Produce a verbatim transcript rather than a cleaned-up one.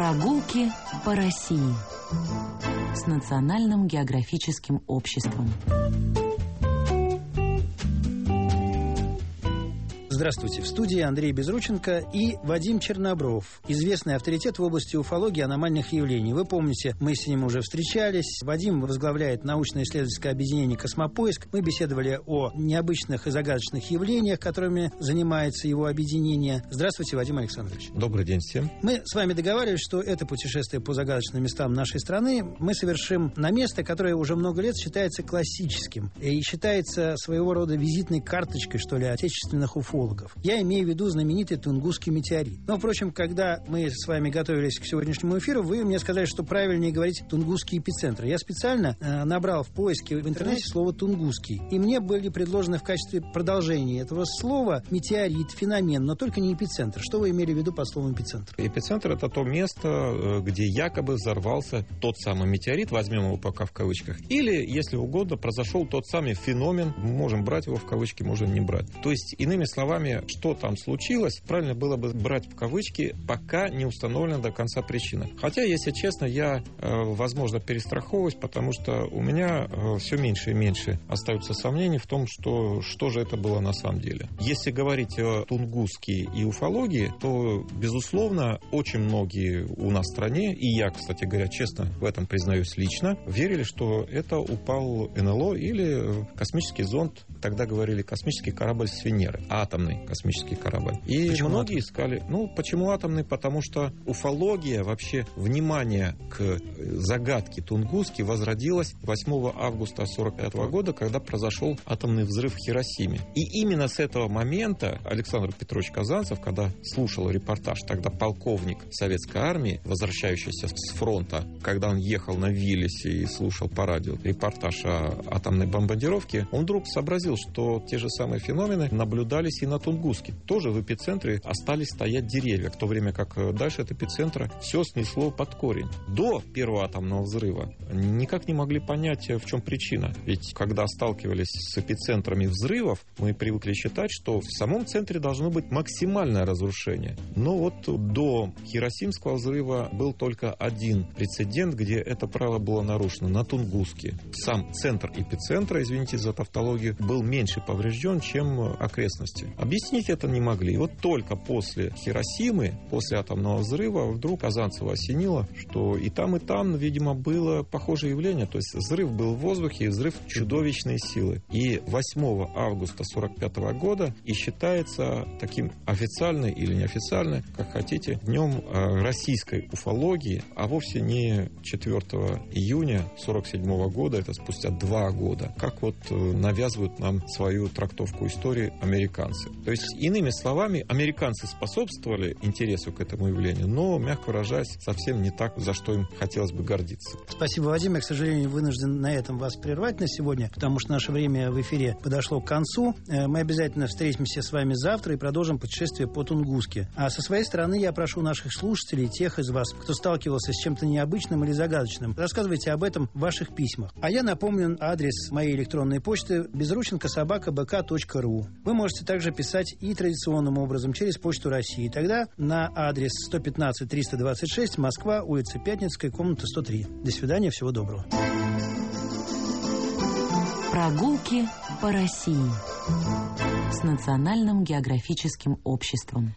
Прогулки по России с Национальным географическим обществом. Здравствуйте. В студии Андрей Безрученко и Вадим Чернобров, известный авторитет в области уфологии и аномальных явлений. Вы помните, мы с ним уже встречались. Вадим возглавляет научно-исследовательское объединение «Космопоиск». Мы беседовали о необычных и загадочных явлениях, которыми занимается его объединение. Здравствуйте, Вадим Александрович. Добрый день всем. Мы с вами договаривались, что это путешествие по загадочным местам нашей страны мы совершим на место, которое уже много лет считается классическим и считается своего рода визитной карточкой, что ли, отечественных уфологов. Я имею в виду знаменитый Тунгусский метеорит. Но, впрочем, когда мы с вами готовились к сегодняшнему эфиру, вы мне сказали, что правильнее говорить Тунгусский эпицентр. Я специально э, набрал в поиске в интернете слово «Тунгусский». И мне были предложены в качестве продолжения этого слова метеорит, феномен, но только не эпицентр. Что вы имели в виду под словом эпицентр? Эпицентр – это то место, где якобы взорвался тот самый метеорит, возьмем его пока в кавычках, или, если угодно, произошел тот самый феномен, мы можем брать его в кавычки, можем не брать. То есть, иными словами, что там случилось, правильно было бы брать в кавычки, пока не установлена до конца причина. Хотя, если честно, я, возможно, перестраховываюсь, потому что у меня все меньше и меньше остаются сомнений в том, что, что же это было на самом деле. Если говорить о Тунгуске и уфологии, то, безусловно, очень многие у нас в стране, и я, кстати говоря, честно в этом признаюсь лично, верили, что это упал эн эл о или космический зонд, тогда говорили космический корабль с Венеры, атомный космический корабль. И почему многие атомный? искали... Ну, почему атомный? Потому что уфология, вообще внимание к загадке Тунгуски возродилось восьмого августа сорок пятого года, когда произошел атомный взрыв в Хиросиме. И именно с этого момента Александр Петрович Казанцев, когда слушал репортаж, тогда полковник советской армии, возвращающийся с фронта, когда он ехал на Виллисе и слушал по радио репортаж о атомной бомбардировке, он вдруг сообразил, что те же самые феномены наблюдались и на Тунгуске. Тоже в эпицентре остались стоять деревья, в то время как дальше от эпицентра все снесло под корень. До первого атомного взрыва никак не могли понять, в чем причина. Ведь когда сталкивались с эпицентрами взрывов, мы привыкли считать, что в самом центре должно быть максимальное разрушение. Но вот до Хиросимского взрыва был только один прецедент, где это правило было нарушено, на Тунгуске. Сам центр эпицентра, извините за тавтологию, был меньше поврежден, чем окрестности. Объяснить это не могли. И вот только после Хиросимы, после атомного взрыва, вдруг Казанцева осенило, что и там, и там, видимо, было похожее явление. То есть взрыв был в воздухе, и взрыв чудовищной силы. И восьмого августа сорок пятого года и считается таким официально или неофициально, как хотите, днем российской уфологии, а вовсе не четвёртого июня сорок седьмого года, это спустя два года, как вот навязывают нам свою трактовку истории американцы. То есть, иными словами, американцы способствовали интересу к этому явлению, но, мягко выражаясь, совсем не так, за что им хотелось бы гордиться. Спасибо, Вадим. Я, к сожалению, вынужден на этом вас прервать на сегодня, потому что наше время в эфире подошло к концу. Мы обязательно встретимся с вами завтра и продолжим путешествие по Тунгуске. А со своей стороны я прошу наших слушателей, тех из вас, кто сталкивался с чем-то необычным или загадочным, рассказывайте об этом в ваших письмах. А я напомню адрес моей электронной почты безрученко собака бэ ка точка ру. Вы можете также писать и традиционным образом через Почту России. Тогда на адрес сто пятнадцать триста двадцать шесть, Москва, улица Пятницкая, комната сто три. До свидания, всего доброго. Прогулки по России с Национальным географическим обществом.